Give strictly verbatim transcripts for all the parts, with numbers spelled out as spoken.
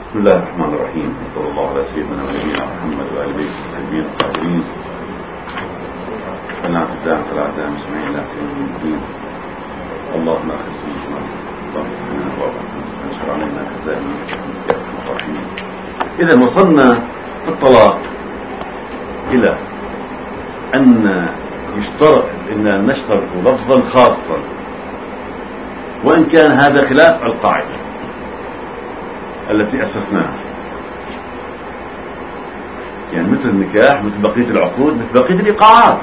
بسم الله الرحمن الرحيم، صلى الله على سيدنا ونبينا محمد وآل بيته الطيبين الطاهرين. فنعت الداعي الأعداء مجمعين لا يوم الدين. اللهم أخرج المسلمين، اللهم افتحنا أبواب وانشر علينا خزائن الرحيم. إذا وصلنا في الطلاق إلى أن يشترط أن نشترط لفظا خاصا، وإن كان هذا خلاف القاعدة التي أسسناها، يعني مثل النكاح، مثل بقية العقود، مثل بقية الإيقاعات.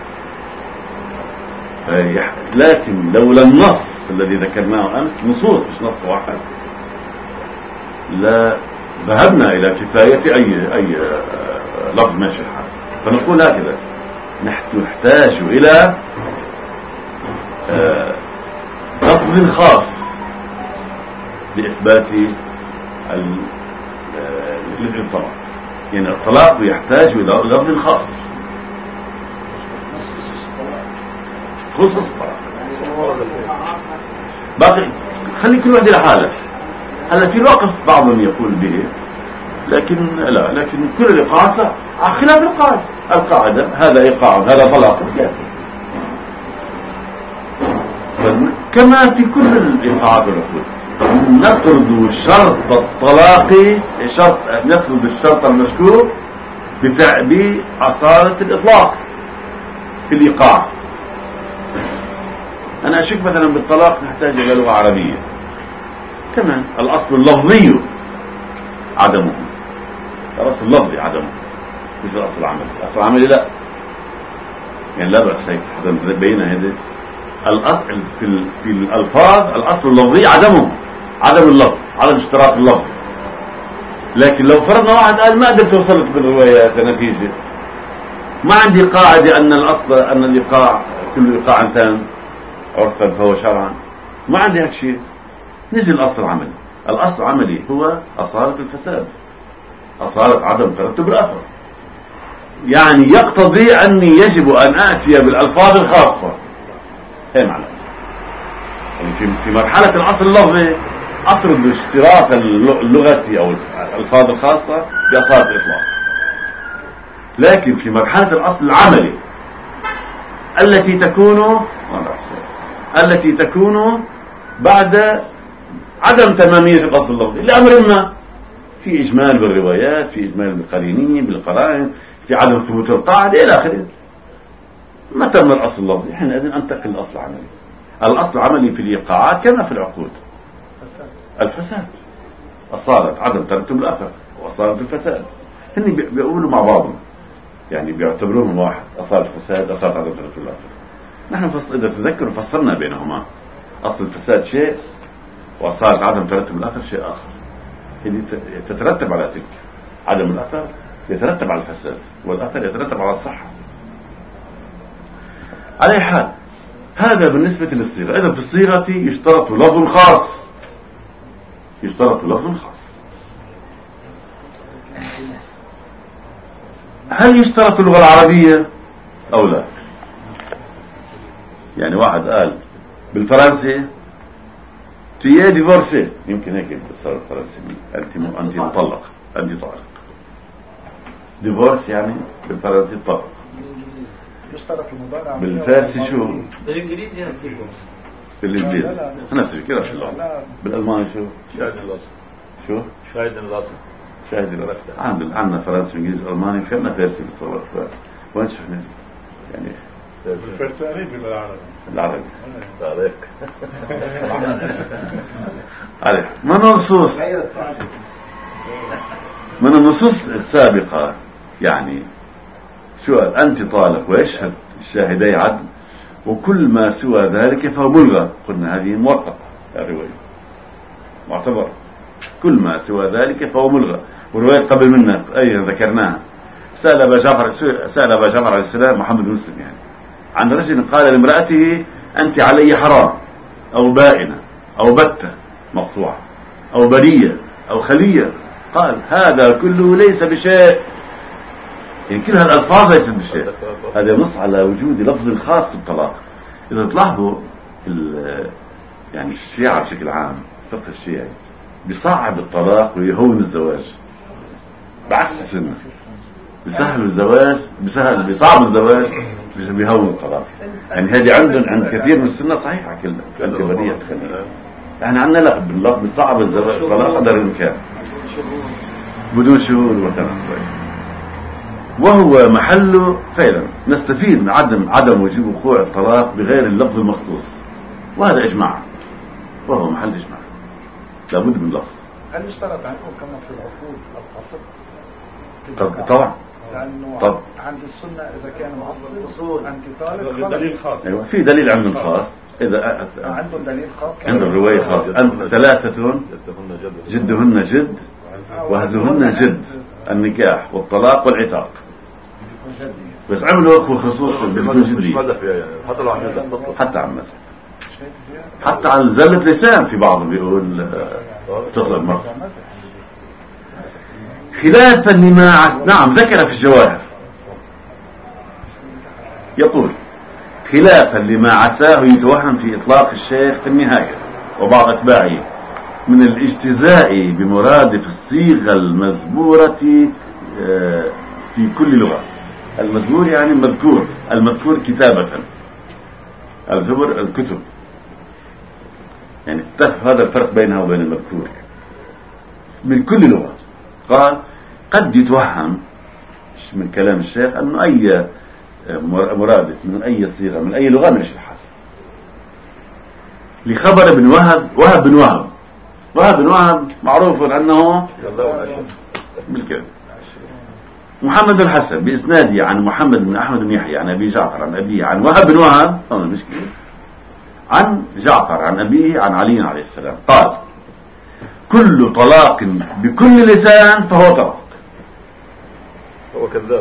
لكن لولا النص الذي ذكرناه أمس، نصوص مش نص واحد، لا ذهبنا إلى كفاية أي أي لفظ ماشي الحال. فنقول هكذا: نحتاج إلى لفظ خاص لإثبات الطلاق. يعني الطلاق يحتاج إلى لفظ خاص خصوص الطلاق. باقي خلي كل واحد لحاله. هلا في الوقف بعضهم يقول به، لكن لا، لكن كل الإيقاعات لا، خلاف القاعدة. القاعدة هذا إيقاع، هذا طلاق كافر، كما في كل الإيقاعات والعقود. نطرد شرط الطلاق، شرط نطرد الشرط المذكور بأصالة الإطلاق في الإيقاع. أنا أشك مثلا بالطلاق نحتاج إلى لغة عربية كمان. الأصل اللفظي عدمه، الأصل اللفظي عدمه، مش الأصل العملي. الأصل العملي لا، يعني لا بأس هيك حتى بينا هذا الأصل في في الألفاظ. الأصل اللفظي عدمه، عدم اللفظ، عدم اشتراط اللفظ. لكن لو فرضنا واحد قال ما قدرت وصلت بالروايات نتيجة، ما عندي قاعدة أن الأصل أن الإيقاع كل إيقاع تام عرفا فهو شرعا، ما عندي هيك شيء، نزل الأصل العملي. الأصل العملي هو أصالة الفساد، أصالة عدم ترتب الأثر. يعني يقتضي أني يجب أن آتي بالألفاظ الخاصة. هي معنى يعني في في مرحلة الأصل اللفظي أطرد اشتراط اللغة أو الألفاظ الخاصة بأصالة الإطلاق. لكن في مرحلة الأصل العملي التي تكون التي تكون بعد عدم تمامية الأصل اللفظي لأمر ما، في إجمال بالروايات، في إجمال بالقرينين بالقرائن، في عدم ثبوت القاعدة إلى آخره، ما تم الأصل اللفظي. حينئذ أنتقل الأصل العملي. الأصل العملي في الإيقاعات كما في العقود الفساد، أصالة عدم ترتب الأثر وأصالة الفساد. هن بيقولوا مع بعضهم، يعني بيعتبروهم واحد، أصالة الفساد، أصالة عدم ترتب الأثر. نحن فصل إذا تذكروا فصلنا بينهما، أصل الفساد شيء وأصالة عدم ترتب الأثر شيء آخر. هذه تترتب على تلك، عدم الأثر يترتب على الفساد، والأثر يترتب على الصحة. على حال هذا بالنسبة للصيغة. إذا في الصيغة يشترط لفظ خاص، يشترط لفظ خاص. هل يشترط اللغة العربية أو لا؟ يعني واحد قال بالفرنسي تيه ديفورسي، يمكن هيك صار الفرنسي، أنت أنت مطلق، أنت طالق. ديفورس يعني بالفرنسي طلاق. يشترط المضارع بالفارسي شو؟ بالانجليزي يعني بالانجليزي نفس الفكرة. في اللغة بالألماني شو؟ شاهد الأصل. شو؟ شاهد الأصل. شاهد الأصل. عندنا عندنا فرنسي وإنجليزي ألماني، في عندنا فارسي بالصور. وين شفنا يعني؟ الفرنسي بالعربي. العربي. عليك. عليك. من النصوص من النصوص السابقة يعني شو قال؟ أنت طالق ويشهد الشاهدي عدل وكل ما سوى ذلك فهو ملغى. قلنا هذه موثقة الرواية معتبر، كل ما سوى ذلك فهو ملغى. والرواية قبل منا أيضا ذكرناها، سأل أبا جعفر سأل أبا جعفر عليه السلام محمد بن مسلم يعني عن رجل قال لامرأته أنت علي حرام أو بائنة أو بتة مقطوعة أو برية أو خلية. قال هذا كله ليس بشيء، يعني كل هالألفاظ ليست بشيء. هذا ينص على وجود لفظ خاص في الطلاق. إذا تلاحظوا يعني الشيعة بشكل عام، فقه الشيعي بيصعب الطلاق ويهون الزواج، بعكس السنة بيسهل الزواج، بيسهل بيصعب الزواج، بيهون الطلاق. يعني هذه عندهم عند كثير من السنة صحيحة كلها الكبرية تخليها. احنا عندنا لا، بالله بيصعب الزواج الطلاق قدر الامكان بدون شهور وكذا، وهو محله فعلا نستفيد من عدم عدم وجوب وقوع الطلاق بغير اللفظ المخصوص، وهذا اجماع، وهو محل اجماع، لابد من لفظ. هل يشترط عندكم كما في العقود القصد؟ طبعا لأنه طبعا عند السنة إذا كان معصب أنت طالب دليل خاص. أيوة، في دليل عندهم خاص. إذا عندهم دليل خاص، عندهم رواية خاص، أنت ثلاثة جدهن جد وهزهن جد، النكاح والطلاق والعتاق. بس عملوا أخوة خصوص بيكون جدي، حتى لو عن مزح، حتى عن مزح، حتى على زلة لسان في بعض بيقول تطلب مرة، خلافا لما عس... نعم ذكر في الجواهر، يقول خلافا لما عساه يتوهم في إطلاق الشيخ في النهاية وبعض أتباعه من الاجتزاء بمرادف الصيغة المزبورة في كل لغة. المزبور يعني المذكور، المذكور كتابة، الزبر الكتب، يعني هذا الفرق بينها وبين المذكور من كل لغة. قال قد يتوهم من كلام الشيخ أنه أي مرادف من أي صيغة من أي لغة ماشي الحال. لخبر ابن وهب وهب بن وهب وهب بن وهب معروف أنه بالكلام محمد الحسن بإسناده عن محمد بن أحمد بن يحيى عن أبي جعفر عن أبيه عن وهب بن وهب عن جعفر عن أبيه عن علي عليه السلام قال كل طلاق بكل لسان فهو طلاق. هو كذاب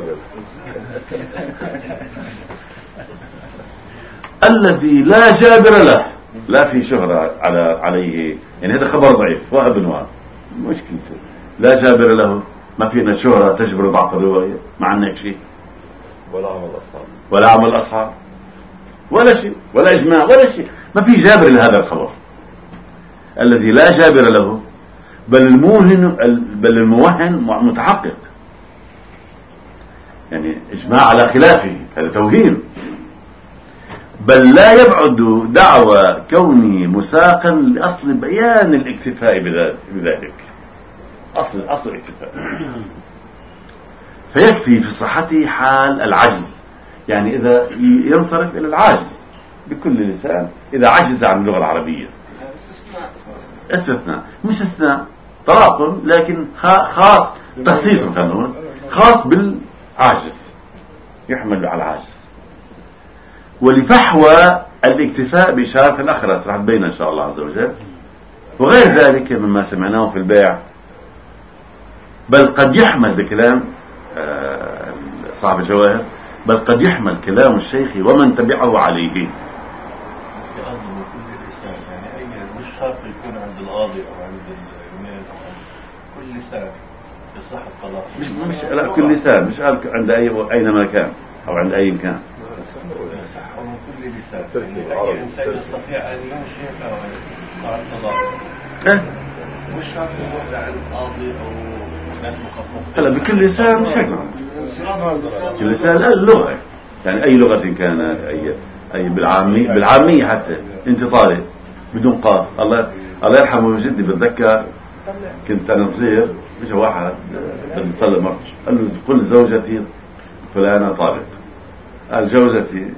الذي لا جابر له، لا في شهرة على عليه، يعني هذا خبر ضعيف. وهب بن وهب مشكلته لا جابر له، ما فينا شهرة تجبر ضعف الرواية، ما عندنا شيء، ولا عمل أصحاب ولا عمل أصحاب ولا شيء ولا إجماع ولا شيء، ما في جابر لهذا الخبر الذي لا جابر له، بل الموهن بل الموهن متحقق، يعني إجماع على خلافه، هذا توهين. بل لا يبعد دعوى كونه مساقا لأصل بيان الاكتفاء بذلك، أصل أصل الاكتفاء، فيكفي في صحته حال العجز، يعني إذا ينصرف إلى العجز بكل لسان إذا عجز عن اللغة العربية. استثناء مش استثناء طلاق، لكن خاص تخصيص مثلا خاص بالعاجز، يحمل على العاجز. ولفحوى الاكتفاء بإشارة الأخرس راح تبين إن شاء الله عز وجل، وغير ذلك مما سمعناه في البيع. بل قد يحمل بكلام صاحب الجواهر، بل قد يحمل كلام الشيخ ومن تبعه عليه. شرط يكون عند القاضي او عند الامام كل لسان يصح الطلاق، مش مش لا كل لسان، مش عند اي اينما كان او عند اي مكان، يصح من كل لسان. يعني اي انسان يستطيع ان ينشئ صار الطلاق، مش شرط يروح لعند القاضي او ناس مخصصين. هلا بكل لسان مش هيك، كل لسان اللغه، يعني اي لغه كانت، اي اي بالعاميه بالعاميه حتى انت طالب بدون قاف. الله الله يرحمه جدي، بتذكر كنت انا صغير اجى واحد بده يطلق مرته، قال له قل زوجتي فلانه طالق، قال زوجتي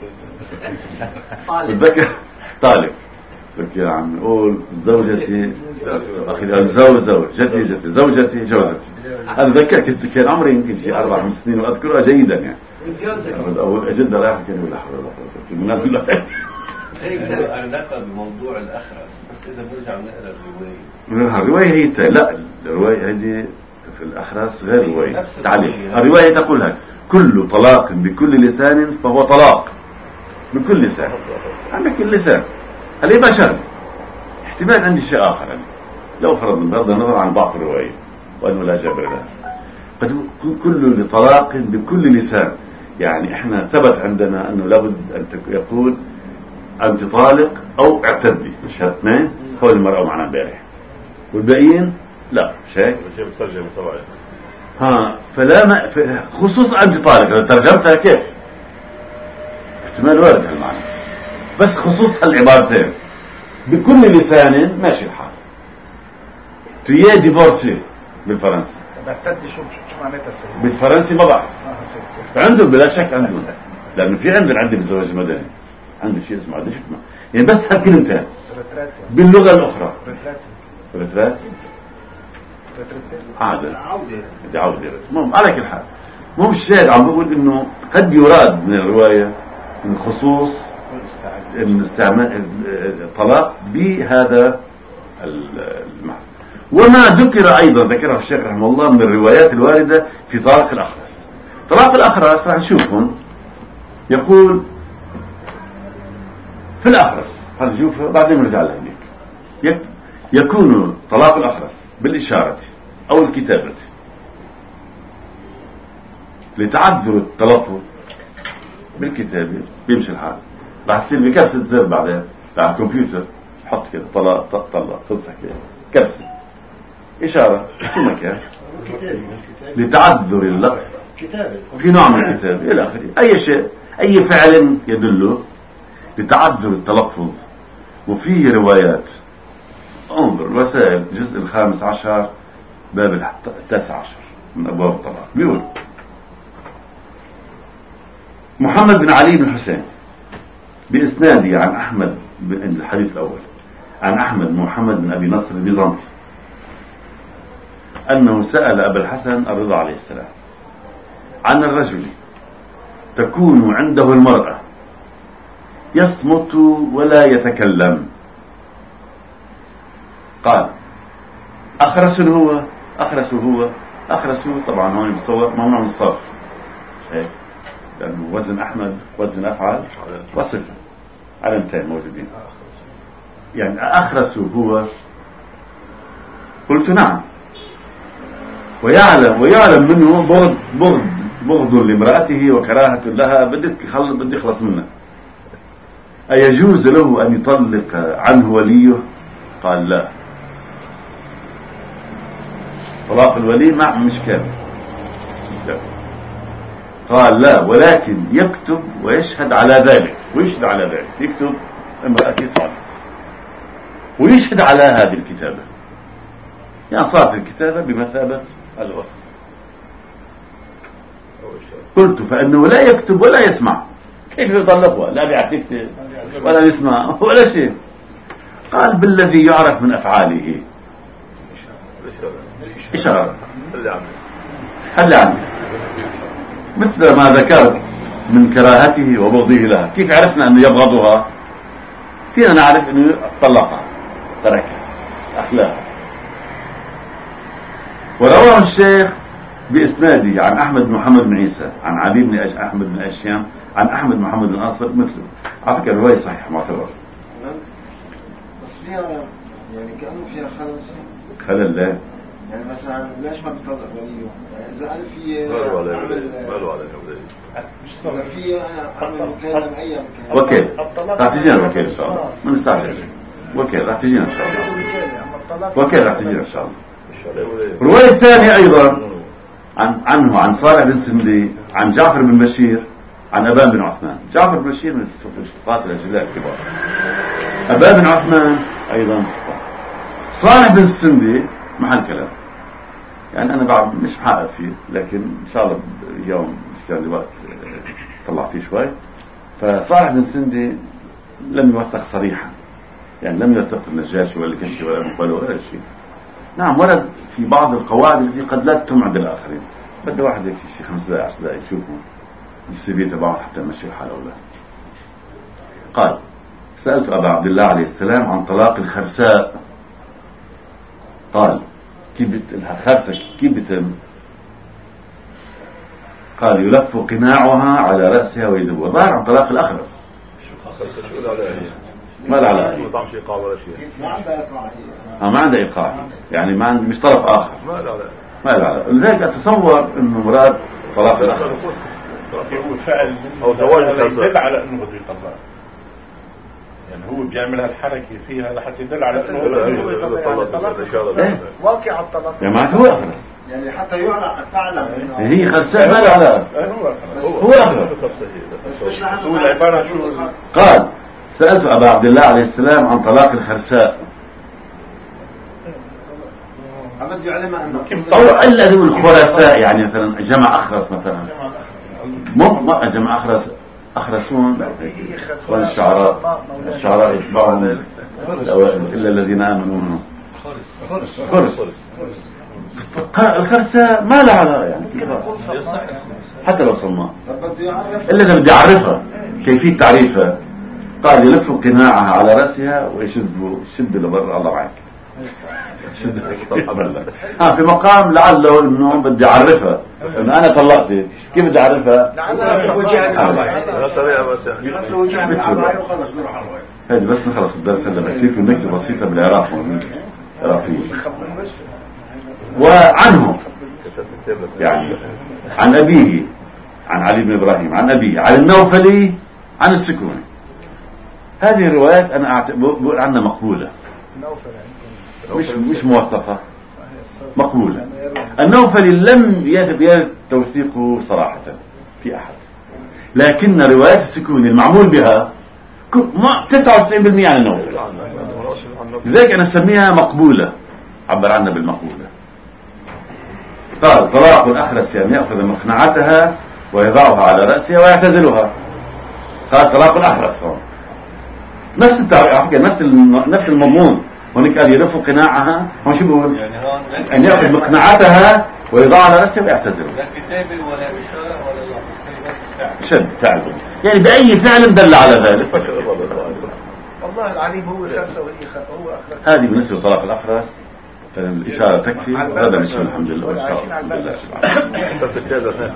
بتذكر طالق، قلت يا عم قول زوجتي اخي، قال زوج زوجتي جتي زوجتي جوزتي. انا ذكر كنت كان عمري يمكن شيء اربع خمس سنين واذكرها جيدا، يعني اول جدا رايح كان ولا حول ولا قوه الا بالله. أنا نفى بموضوع الأخرس، بس إذا بنرجع نقرأ الرواية، الرواية هي لا الرواية هذه في الأخرس غير رواية. تعليق الرواية تقولها كل طلاق بكل لسان فهو طلاق بكل لسان، عندك اللسان. هل يبقى شرط احتمال عندي شيء آخر، يعني لو فرضنا بغض النظر عن ضعف الرواية وأنه لا جبر لها، قد كل لطلاق بكل لسان، يعني احنا ثبت عندنا أنه لابد أن يقول أنت طالق أو اعتدي، مش اثنين هو المرأة معنا امبارح، والباقيين لا. مش هيك؟ شيء بالترجمة طبعا. ها فلا ما خصوص أنت طالق لو ترجمتها كيف احتمال وارد هالمعنى، بس خصوص هالعبارتين بكل لسان ماشي الحال. ترييه ديفورسي بالفرنسي. بحتدي شو شو معناتها سيد؟ بالفرنسي ما بعرف. عندهم بلا شك عندهم، لأنه في عندنا عندي بالزواج المدني عندي شيء اسمه عندي شكمة يعني بس هالكلمتين باللغة الأخرى. رترات عادة عودة عودة المهم على كل حال. مو الشاهد عم بقول إنه قد يراد من الرواية من خصوص استعمال الطلاق بهذا المعنى. وما ذكر أيضا ذكره الشيخ رحمه الله من الروايات الواردة في طلاق الأخرس. طلاق الأخرس راح نشوفهم يقول في الأخرس هنشوفه بعدين نرجع لهنيك. يكون طلاق الأخرس بالإشارة أو الكتابة لتعذر التلفظ بالكتابة بيمشي الحال. راح تصير بكبسة زر بعدين على الكمبيوتر حط كده طلاق طلاق خلصك كبسة إشارة شو مكان لتعذر اللفظ في نوع من الكتابة إلى آخره. أي شيء أي فعل يدله لتعذر التلفظ. وفيه روايات انظر الوسائل الجزء الخامس عشر باب التاسع عشر من أبواب الطلاق بيقول محمد بن علي بن حسين بإسنادي عن أحمد الحديث الأول عن أحمد محمد بن أبي نصر البيزنطي أنه سأل أبا الحسن الرضا عليه السلام عن الرجل تكون عنده المرأة يصمت ولا يتكلم. قال أخرس هو أخرس هو أخرس طبعا هون بتصور ممنوع من الصرف هيك لأنه وزن أحمد وزن أفعل وصفة علامتين موجودين. يعني أخرس هو قلت نعم ويعلم ويعلم منه بغض بغض بغض لامرأته وكراهة لها بدك خل بدي يخلص منها. أيجوز له أن يطلق عنه وليه؟ قال لا. طلاق الولي مع مش كامل. قال لا ولكن يكتب ويشهد على ذلك. ويشهد على ذلك يكتب امرأتي طالق ويشهد على هذه الكتابة. يعني صارت الكتابة بمثابة الوصف. قلت فإنه لا يكتب ولا يسمع كيف يطلقها؟ لا بيعرف يكتب ولا يسمع ولا شيء. قال بالذي يعرف من أفعاله إشارة حل عنه مثل ما ذكرت من كراهته وبغضه لها. كيف عرفنا أنه يبغضها؟ فينا نعرف أنه طلقها تركها أخلاقها. ورواه الشيخ بإسناده عن أحمد بن محمد بن عيسى عن علي بن أش... أحمد بن أشيام عن أحمد بن محمد بن ناصر مثله. على فكرة الرواية صحيحة معتبر بس فيها يعني كأنه فيها خلل خلل لا يعني مثلا ليش ما بيطلق وليه؟ يعني إذا قال في ماله عليه ماله عليه إذا في عمل وكالة أي مكان وكيل راح تجينا الوكيل إن شاء الله ما نستعجل. وكيل راح تجينا إن شاء الله. وكيل راح تجينا إن شاء الله. رواية ثانية أيضا عن عنه عن صالح بن سندي عن جعفر بن بشير عن أبان بن عثمان. جعفر بن بشير من الفقهاء الأجلاء الكبار. أبان بن عثمان أيضا صالح بن سندي محل كلام. يعني أنا بعد مش حقق فيه لكن إن شاء الله اليوم مش كان لي وقت طلع فيه شوي. فصالح بن سندي لم يوثق صريحا يعني لم يوثق النجاشي ولا كشي ولا مقبل ولا شيء. نعم ورد في بعض القواعد التي قد لا تمعد الآخرين. بده واحد في شيء خمس دقائق عشر دقائق يشوفوا السبيل تبعه حتى نمشي الحال أولا. قال سألت أبا عبد الله عليه السلام عن طلاق الخرساء. قال كيف الخرسة كيف بتم؟ قال يلف قناعها على رأسها ويذبها. ظاهر عن طلاق الأخرس ما لا على ما طعم شيء قال ولا شيء ما عندها إيقاع اه ما عنده إيقاع يعني ما عند مش طرف آخر ما لا لا ما لا. لذلك أتصور إنه مراد طلاق الأخرس يقول فعل أو زواج الخرساء يدل على إنه بده يطلق. يعني هو بيعمل هالحركة فيها لحتى يدل على انه واقع الطلاق يا ما هو أخرس يعني حتى يعلم تعلم انه هي خرساء ما له علاقة هو أخرس. هو العبارة شو قال سألت أبا عبد الله عليه السلام عن طلاق الخرساء أبد يعلم أنه أو الذي الخرساء يعني مثلا جمع أخرس مثلا مو ما جمع أخرس أخرسون والشعراء الشعراء يتبعهم إلا الذين آمنوا منهم خرس خرس الخرساء ما لها علاقة يعني حتى لو صماء إلا إذا بدي أعرفها كيفية تعريفها. قال يلف قناعها على رأسها ويشد شد لبر الله معك شد ها في مقام لعله إنه بدي أعرفها إنه أنا طلقتي كيف بدي أعرفها هذا بس نخلص الدرس هذا بحكي لكم نكتة بسيطة بالعراق عراقية وعنه يعني عن أبيه عن علي بن إبراهيم عن أبيه عن النوفلي عن السكوني. هذه الروايات أنا أعت... بقول عنها مقبولة مش مش موثقة مقبولة. النوفلي لم يرد توثيقه صراحة في أحد لكن روايات السكوني المعمول بها تسعة وتسعين بالمئة عن النوفلي لذلك أنا أسميها مقبولة عبر عنها بالمقبولة. قال طلاق الأخرس يعني يأخذ مقنعتها ويضعها على رأسها ويعتزلها. قال طلاق الأخرس نفس التعريف نفس نفس المضمون هناك قال يلف قناعها هو شو بيقول أن يأخذ مقنعتها ويضعها على رأسها ويعتزلها لا كتابة ولا إشارة ولا لا بس فعل شد فعل يعني بأي فعل دل على ذلك. والله العليم هو خرسة وهي هو أخرس. هذه بالنسبة لطلاق الأخرس فالإشارة تكفي. هذا بالنسبة الحمد لله والشكر لله.